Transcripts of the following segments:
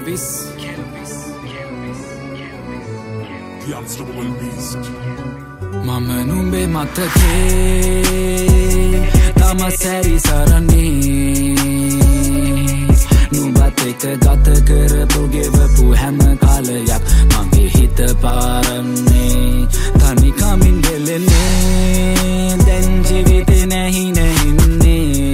Kelvis. The unstoppable beast. Mama numbe matake tamasari sarani nubatek gata karapu gevapu ham kalayak mage hit paranne thani kamin gelene den jivite nahi nahinne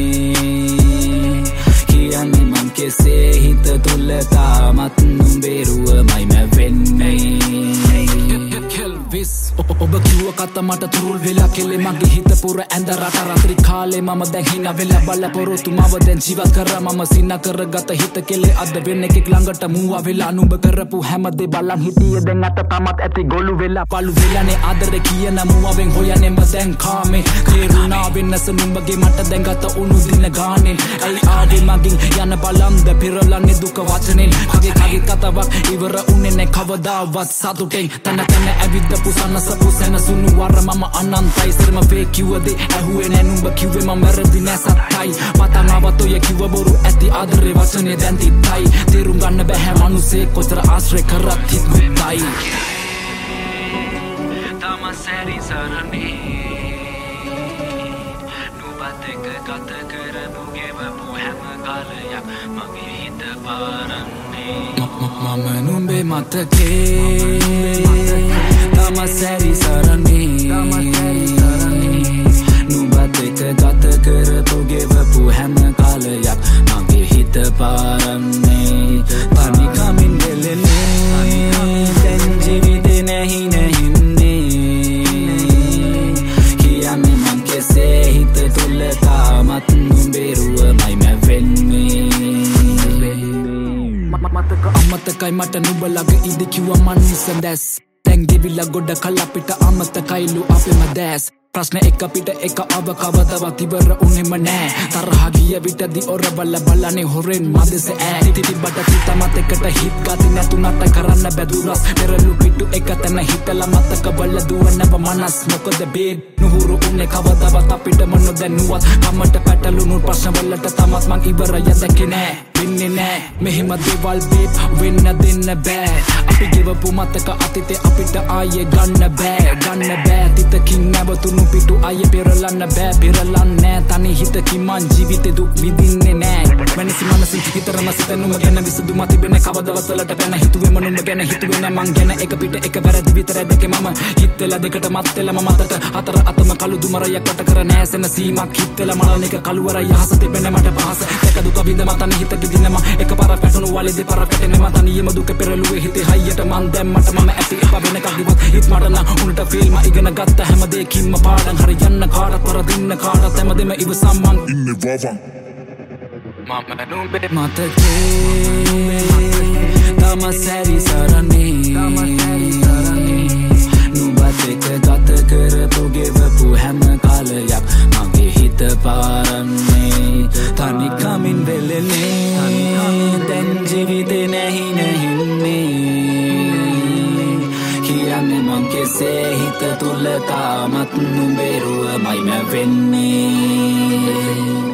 kiyane man kese hit tulata mat numberuwa mai ma venne Kelvis ඔබ කිව්ව කත මට තුරුල් වෙලා කෙලේ මගේ හිත පුර ඇඳ රට රාත්‍රී කාලේ මම දැන් හිනා වෙලා බල පොරොත්තු මව දැන් ජීවත් කරා මම සින්න කරගත හිත කෙලේ අද වෙන එකෙක් ළඟට මූවා වෙලා නුඹ කරපු හැමදේ බලන් හිටියේ දැන් අත තමත් ඇති ගොළු වෙලා පළු වෙලානේ ආදරේ කියන මූවෙන් හොයන්නේ මම දැන් කාමේ තේරුණා වෙනස නුඹගේ මට දැන් ගත උණු දින ගානේ ඇයි ආවේ මගින් යන බලම්ද පෙරලන්නේ දුක වචනෙන් කගේ කතාවක් ඉවර උන්නේ නැ කවදාවත් සතුටෙන් තන ඇවිද්දපු සනසපු සැනසුණු වර මම අනන්තයි සරම වේ කිව්වදේ ඇහුවේ නෑ නුඹ කිව්වේ මම වැරදි නෑ සත්තයි පතනවත් ඔය කිව්ව බොරු ඇති ආදරේ වචනේ දැන් තිත්තයි තේරුම් ගන්න බැහැ මනුස්සේ කොතර ආශ්‍රය කරත් හිත් මුත්තයි තමසරි සරණේ නුඹත් එක්ක ගත කරපු ගෙවපු හැම කාලයක් මගේ හිත පාරන්නේ මම නුඹේ මතකේ tamasari sarani nubat ek gata karapu gevapu ham kalayak mage hit paranne thani kamin gelene den jivite nahi nahinne kiyane man kese hit tulata mat numberuwa mai ma venne mataka amatakai mata nuba laga idi kiwa manisan das Tengivilla goda kala pita amatakailu ape madas ප්‍රශ්න එක පිට එක අව කවදාවත් ඉවර උනේම නෑ තරහ ගිය විටදී ඔර බල බලන්නේ හොරෙන් මදෙස ඈ තිතිබට තිතමත් එකට හිත් ගති නැතුණට කරන්න බැදුරස් පෙරලු පිටු එක තැන හිතලා මතක බල දුවනව මනස් මොකද බේඩ් නුහුරු උනේ කවදාවත් අපිට මොනදැනුවත් කමට පැටලුණු ප්‍රශ්න වලට තමත් මං ඉවරය දැකේ නෑ වෙන්නේ නෑ මෙහෙම දේවල් බේබ් වෙන්න දෙන්න බෑ අපි ගෙවපු මතක අතීතේ අපිට ආයේ ගන්න බෑ තිතකින් නැවතුණු පිටු ආයේ පෙරලන්න බෑ පෙරලන්නේ තනි හිතකින් මං ජීවිතේ දුක් විඳින්නේ නෑ මනසින් මනසින් හිතරම සිතනුම ගැන විසඳුම තිබෙන්නේ කවදාවත් වලට පැන හිතුවේ මනුම ගැන හිතුවේ නෑ මං ගැන එක පිට එක වැරදි විතර දෙකේ මම හිතලා දෙකට මත් වෙලා මම අතට හතර අතම කළු දුමරයක් වට කර නෑසෙන සීමක් හිතලා මලන එක කළුවරයි යහස තිබෙන්නේ මට පහස එක දුක විඳ මතන හිත දිනම එක පාරක් පැටුණු වලේ දෙපාරක් පැටෙන්නේ මත නියම දුක පෙරළුවේ හිතේ හයියට මං දැම්මට මම ඇති එපා වෙන කක්දිවත් හිත මට නම් උන්ට ෆීල් මා ඉගෙන ගත්ත හැමදේකින්ම පාඩම් හරි යන්න කාටත් පරදින්න කාටත් හැමදේම ඉවසම් මං ඉන්නේ වවං මම නුඹේ මතකේ තමසරි සරණේ නුඹත් එක්ක ගත කරපු ගෙවපු හැම කාලයක් මගේ හිත පාරන්නේ තනි කමින් වෙලෙන්නේ දැන් ජීවිතේ නැහි නැහින්නේ කියන්නේ මං කෙසේ හිත තුල තාමත් නුඹේරුව මයි මැවෙන්නේ